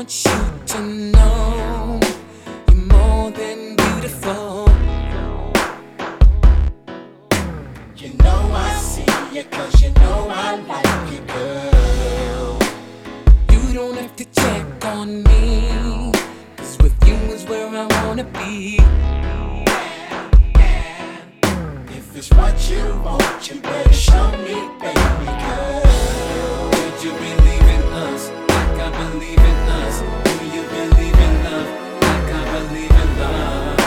want you to know you're more than beautiful. You know I see you 'cause you know I like you, girl. You don't have to check on me, 'cause with you is where I wanna be. If it's what you want, you better show me, baby girl. Would you believe in us like I believe in us? Do you believe in love like I believe in love?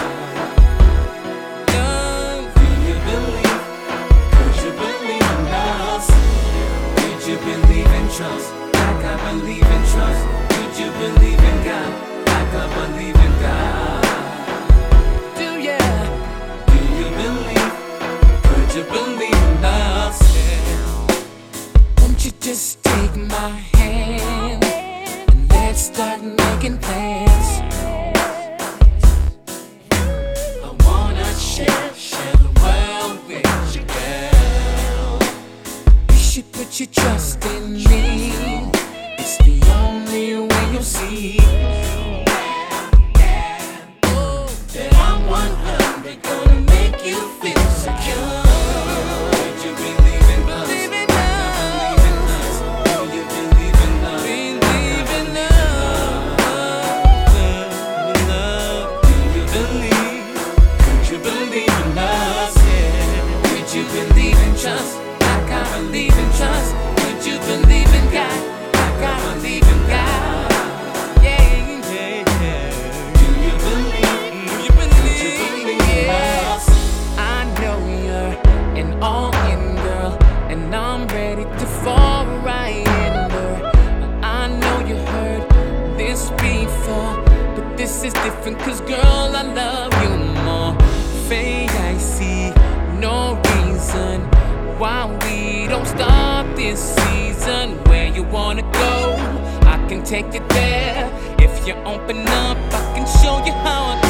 Love, do you believe? Could you believe in us? Could you believe in trust like I believe in trust? Could you believe in God like I believe in God? Do you believe? Could you believe in us? Won't you just take my hand and let's start making plans? I wanna share the world with you, girl. You should put your trust in me. It's the only way you'll see That I'm 100 gonna make you feel secure. Would you believe in us? Believe in us. Do you believe in love? Believe in love. Do you believe? Could you believe in us? Yeah. Could you believe in trust like I believe in trust? Could you believe in God like I believe in God? Yeah, yeah, yeah. Do you believe? Do you believe? Yes. I know you're an all-in girl, and I'm ready to fall right in her. I know you heard this before, but this is different, 'cause girl, I love you more. Faye, I see no reason why we don't start this season. Where you wanna go, I can take you there. If you open up, I can show you how I